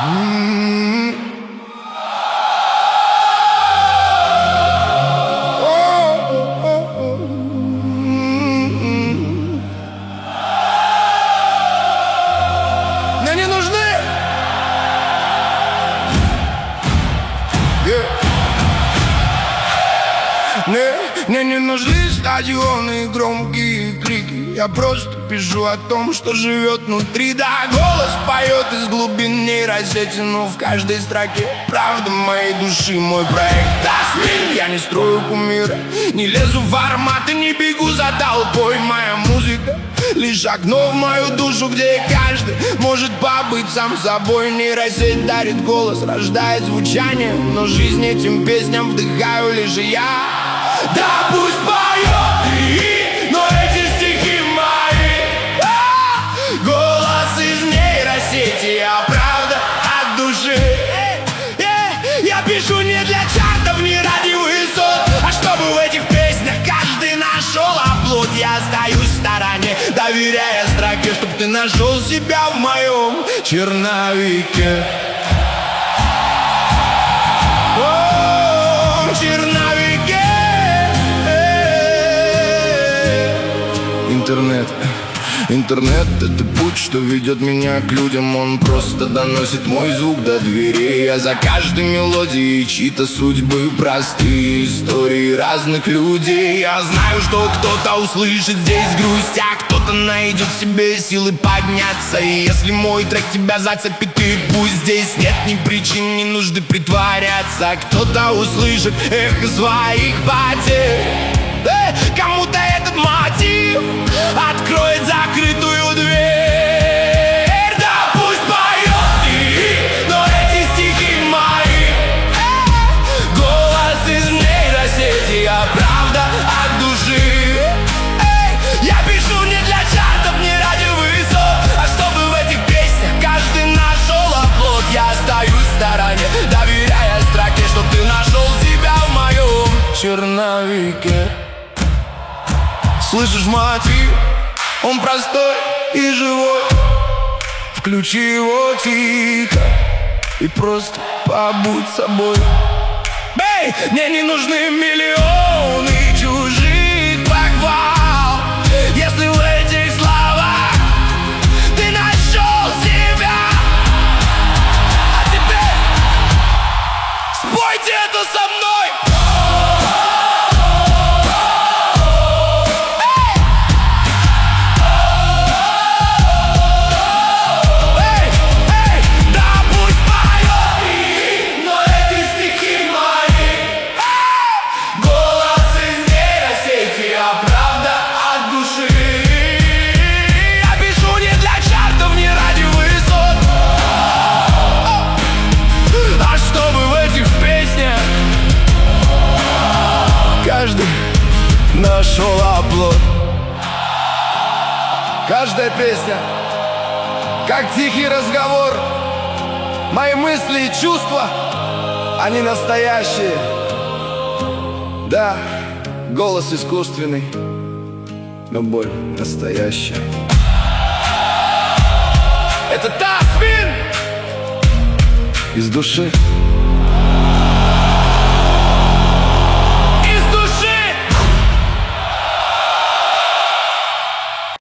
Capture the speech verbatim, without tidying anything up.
Мне не нужны. Мне, мне не нужны стадионы и громкие крики. Я просто пишу о том, что живет внутри. Да, голос поет из глубин нейросети, но в каждой строке правда моей души. Мой проект Тасмин. Я не строю кумира, не лезу в ароматы, не бегу за толпой. Моя музыка лишь окно в мою душу, где каждый может побыть сам собой. Нейросеть дарит голос, рождает звучание, но жизнь этим песням вдыхаю лишь я. Да пусть поет, и, но эти стихи мои. А, голос из нейросети, а правда от души. э, э, Я пишу не для чартов, не ради высот, а чтобы в этих песнях каждый нашел оплот. Я остаюсь в стороне, доверяя строке, чтоб ты нашел себя в моем черновике. О, черновике. Интернет, интернет — это путь, что ведет меня к людям. Он просто доносит мой звук до дверей. Я за каждой мелодией чьи-то судьбы, простые истории разных людей. Я знаю, что кто-то услышит здесь грусть, а кто-то найдет в себе силы подняться. И если мой трек тебя зацепит, и пусть здесь нет ни причин, ни нужды притворяться. Кто-то услышит эхо своих потерь. Э, кому-то этот мотив откроет закрытую дверь. Да пусть поет и, но эти стихи мои. э, Голос из нейросети, а правда от души. Эй, я пишу не для чартов, не ради высот, а чтобы в этих песнях каждый нашел оплот. Я остаюсь в стороне, доверяя строке, чтоб ты нашел себя в моем черновике. Слышишь мотив? Он простой и живой. Включи его тихо и просто побудь собой. Эй, мне не нужны миллионы чужих похвал, если в этих словах ты нашел себя. А теперь спойте это со мной. Каждый нашел оплот. Каждая песня как тихий разговор. Мои мысли и чувства, они настоящие. Да, голос искусственный, но боль настоящая. Это Тасмин из души.